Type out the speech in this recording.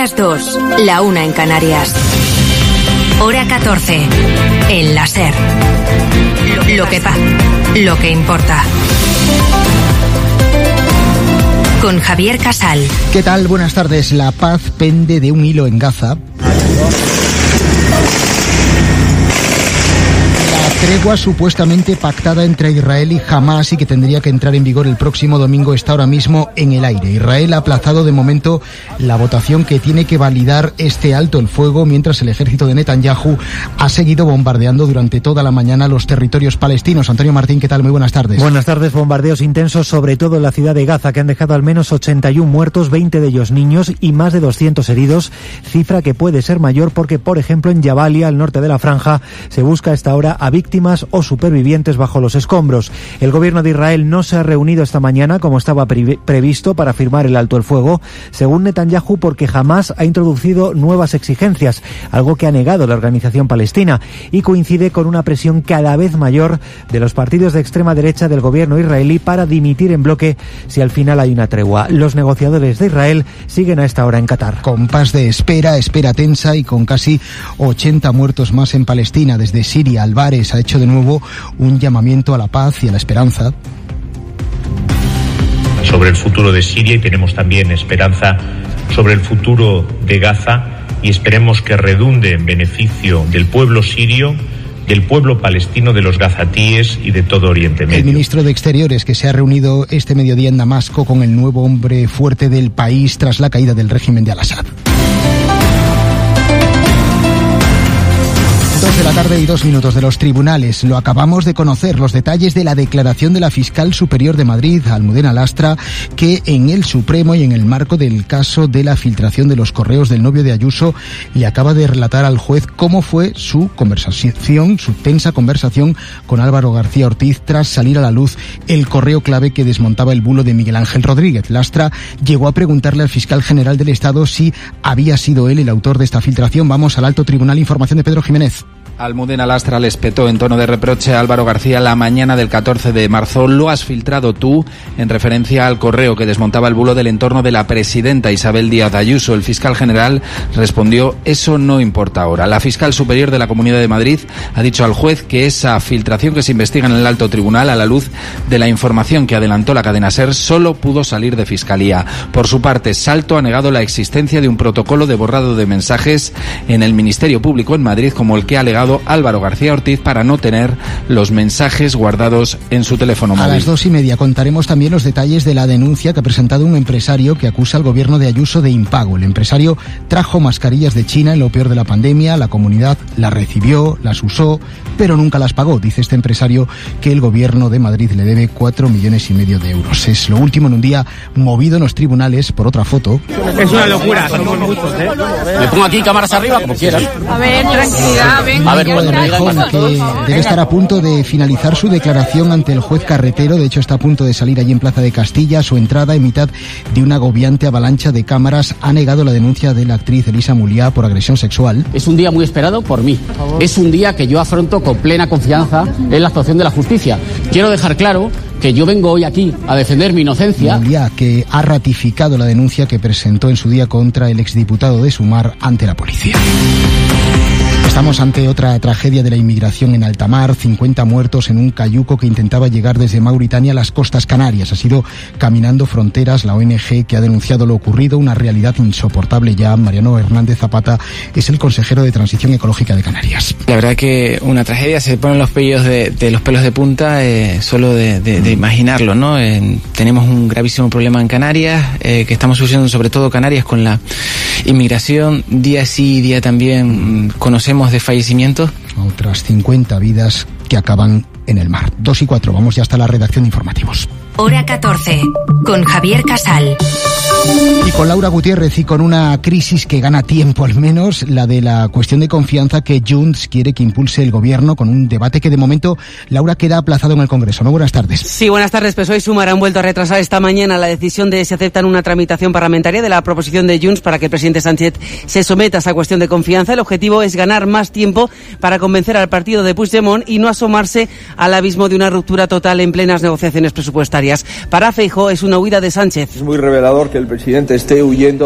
las 2, la 1 en Canarias. Hora 14, en la SER. Lo que importa. Con Javier Casal. ¿Qué tal? Buenas tardes. La paz pende de un hilo en Gaza. Tregua supuestamente pactada entre Israel y Hamás y que tendría que entrar en vigor el próximo domingo está ahora mismo en el aire. Israel ha aplazado de momento la votación que tiene que validar este alto el fuego, mientras el ejército de Netanyahu ha seguido bombardeando durante toda la mañana los territorios palestinos. Antonio Martín, ¿qué tal? Muy buenas tardes. Buenas tardes. Bombardeos intensos sobre todo en la ciudad de Gaza, que han dejado al menos 81 muertos, 20 de ellos niños y más de 200 heridos, cifra que puede ser mayor porque, por ejemplo, en Jabalia, al norte de la franja, se busca a esta hora a víctimas o supervivientes bajo los escombros. El gobierno de Israel no se ha reunido esta mañana como estaba previsto para firmar el alto el fuego, según Netanyahu, porque Hamás ha introducido nuevas exigencias, algo que ha negado la organización palestina, y coincide con una presión cada vez mayor de los partidos de extrema derecha del gobierno israelí para dimitir en bloque si al final hay una tregua. Los negociadores de Israel siguen a esta hora en Qatar. Compás de espera tensa y con casi 80 muertos más en Palestina. Desde Siria, Álvarez ha hecho de nuevo un llamamiento a la paz y a la esperanza. Sobre el futuro de Siria, y tenemos también esperanza sobre el futuro de Gaza, y esperemos que redunde en beneficio del pueblo sirio, del pueblo palestino, de los gazatíes y de todo Oriente Medio. El ministro de Exteriores, que se ha reunido este mediodía en Damasco con el nuevo hombre fuerte del país tras la caída del régimen de Al-Assad. 2 de la tarde y 2 minutos de los tribunales. Lo acabamos de conocer, los detalles de la declaración de la fiscal superior de Madrid, Almudena Lastra, que en el Supremo y en el marco del caso de la filtración de los correos del novio de Ayuso, le acaba de relatar al juez cómo fue su conversación, su tensa conversación con Álvaro García Ortiz tras salir a la luz el correo clave que desmontaba el bulo de Miguel Ángel Rodríguez. Lastra llegó a preguntarle al fiscal general del Estado si había sido él el autor de esta filtración. Vamos al alto tribunal. Información de Pedro Jiménez. Almudena Lastra le espetó en tono de reproche a Álvaro García la mañana del 14 de marzo. Lo has filtrado tú, en referencia al correo que desmontaba el bulo del entorno de la presidenta Isabel Díaz Ayuso. El fiscal general respondió: eso no importa ahora. La fiscal superior de la Comunidad de Madrid ha dicho al juez que esa filtración que se investiga en el alto tribunal, a la luz de la información que adelantó la cadena SER, solo pudo salir de fiscalía. Por su parte, Salto ha negado la existencia de un protocolo de borrado de mensajes en el Ministerio Público en Madrid, como el que ha alegado Álvaro García Ortiz para no tener los mensajes guardados en su teléfono móvil. A las 2:30 contaremos también los detalles de la denuncia que ha presentado un empresario que acusa al gobierno de Ayuso de impago. El empresario trajo mascarillas de China en lo peor de la pandemia, la comunidad las recibió, las usó, pero nunca las pagó. Dice este empresario que el gobierno de Madrid le debe 4,5 millones de euros. Es lo último en un día movido en los tribunales por otra foto. Es una locura, somos muchos, ¿eh? Le pongo aquí cámaras arriba, como quieras. A ver, tranquilidad, venga. A ver, Rejón, que debe estar a punto de finalizar su declaración ante el juez Carretero. De hecho, está a punto de salir allí en Plaza de Castilla. Su entrada, en mitad de una agobiante avalancha de cámaras, ha negado la denuncia de la actriz Elisa Muliá por agresión sexual. Es un día muy esperado por mí. Es un día que yo afronto con plena confianza en la actuación de la justicia. Quiero dejar claro que yo vengo hoy aquí a defender mi inocencia. Muliá, que ha ratificado la denuncia que presentó en su día contra el exdiputado de Sumar ante la policía. Estamos ante otra tragedia de la inmigración en alta mar. 50 muertos en un cayuco que intentaba llegar desde Mauritania a las costas canarias. Ha sido Caminando Fronteras, la ONG que ha denunciado lo ocurrido, una realidad insoportable ya. Mariano Hernández Zapata es el consejero de Transición Ecológica de Canarias. La verdad que una tragedia, se ponen los pelos de punta solo de imaginarlo, ¿no? Tenemos un gravísimo problema en Canarias, que estamos sufriendo sobre todo Canarias con la inmigración. Día sí, día también conocemos de fallecimientos. Otras 50 vidas que acaban en el mar. 2:04, vamos ya hasta la redacción de informativos. Hora 14, con Javier Casal. Y con Laura Gutiérrez y con una crisis que gana tiempo al menos, la de la cuestión de confianza que Junts quiere que impulse el gobierno, con un debate que de momento, Laura, queda aplazado en el Congreso. ¿No? Buenas tardes. Sí, buenas tardes. PSOE y Sumar han vuelto a retrasar esta mañana la decisión de si aceptan una tramitación parlamentaria de la proposición de Junts para que el presidente Sánchez se someta a esa cuestión de confianza. El objetivo es ganar más tiempo para convencer al partido de Puigdemont y no asomarse al abismo de una ruptura total en plenas negociaciones presupuestarias. Para Feijóo es una huida de Sánchez. Es muy revelador que el presidente esté huyendo